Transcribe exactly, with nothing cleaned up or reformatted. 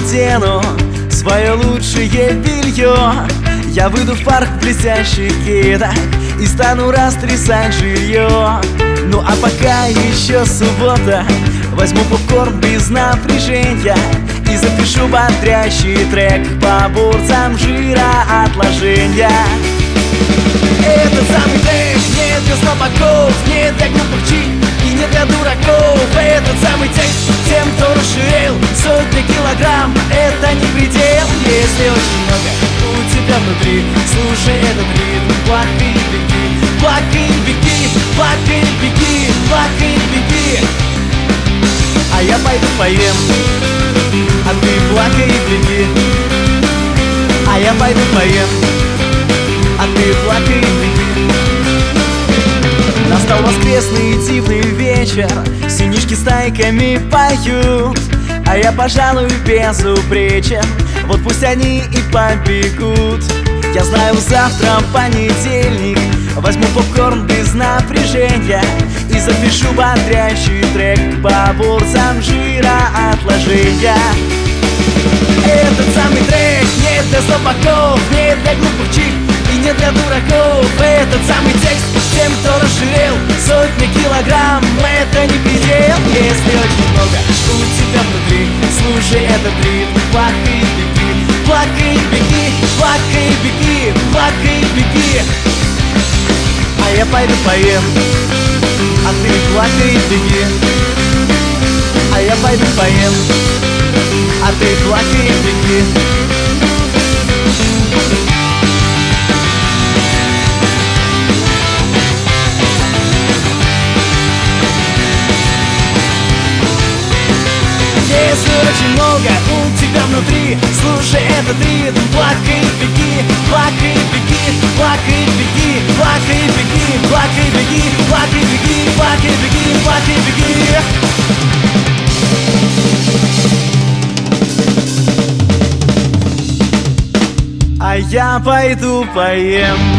надену свое лучшее белье. Я выйду в парк в блестящих кедах и стану растрясать жилье. Ну а пока еще суббота, возьму попкорн без напряжения и запишу бодрящий трек по бурцам жира отложения. Этот самый трек не для слабаков, не для глупых чик и не для дураков. Этот самый текст тем, кто расширил сотни килограмм. Это не предел, если очень много у тебя внутри. Слушай этот ритм, плакай и беги, плакай и беги, плакай и беги, плакай и беги. А я пойду поем, а ты плакай и беги. А я пойду поем, а ты плакай и беги. Настал воскресный дивный вечер, синички стайками поют, а я, пожалуй, безупречен, вот пусть они и побегут. Я знаю, завтра понедельник, возьму попкорн без напряжения и запишу бодрящий трек по бурцам жира отложения. Этот самый трек не для слабаков, не для глупых чик и не для дураков. Этот самый текст тем, кто расширил сотни килограмм. Это не предел, если очень много у тебя внутри. Слушай этот ритм, плакай и беги, плакай и беги, плакай и беги, плакай и беги. А я пойду поем, а ты плакай и беги. А я пойду поем, а ты плакай и беги. Если очень много у тебя внутри, слушай этот ритм, плакай и беги, плакай и беги, плакай и беги, плакай и беги, плакай и беги, плакай и беги, плакай и беги, плакай и беги. А я пойду поем.